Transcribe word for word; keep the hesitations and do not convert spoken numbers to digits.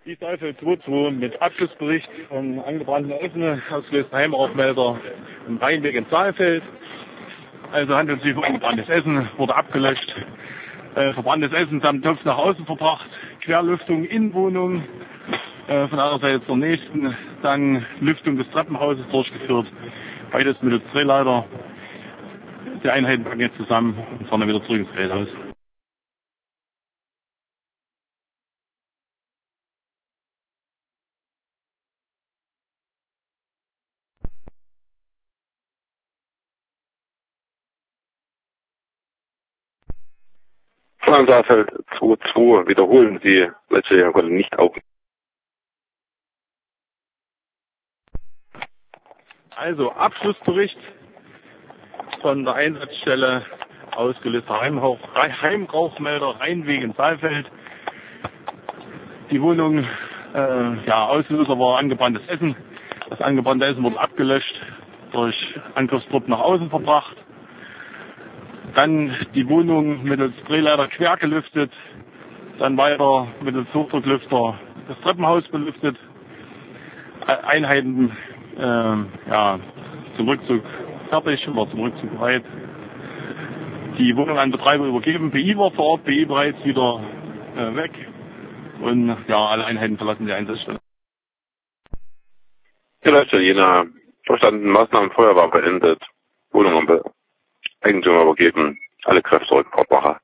Die Eifel zwei zwei mit Abschlussbericht von angebrannten Essen, ausgelösten Heimarauchmelder im Rheinweg in Saalfeld. Also handelt es sich um angebranntes Essen, wurde abgelöscht. Äh, verbranntes Essen samt Topf nach außen verbracht, Querlüftung in Wohnung, äh, von einer Seite zur nächsten, dann Lüftung des Treppenhauses durchgeführt, beides mittels Drehleiter. Die Einheiten packen jetzt zusammen und fahren dann wieder zurück ins Geräthaus. Von Saalfeld zwei zwei wiederholen Sie letzte Jahr nicht auf. Also Abschlussbericht von der Einsatzstelle ausgelöster Heimrauch, Heimrauchmelder Rheinweg in Saalfeld. Die Wohnung, äh, ja, Auslöser war angebranntes Essen. Das angebrannte Essen wurde abgelöscht, durch Angriffstrupp nach außen verbracht. Dann die Wohnung mittels Drehleiter quer gelüftet. Dann weiter mittels Hochdrucklüfter das Treppenhaus belüftet. Einheiten äh, ja, zum Rückzug fertig, war zum Rückzug bereit. Die Wohnung an Betreiber übergeben. B I war vor Ort, B I bereits wieder äh, weg. Und ja, alle Einheiten verlassen die Einsatzstelle. Die letzte jener verstandenen Maßnahmen Feuerwehr beendet, Wohnung und Eigentümer übergeben, alle Kräfte zurück, Hauptwache.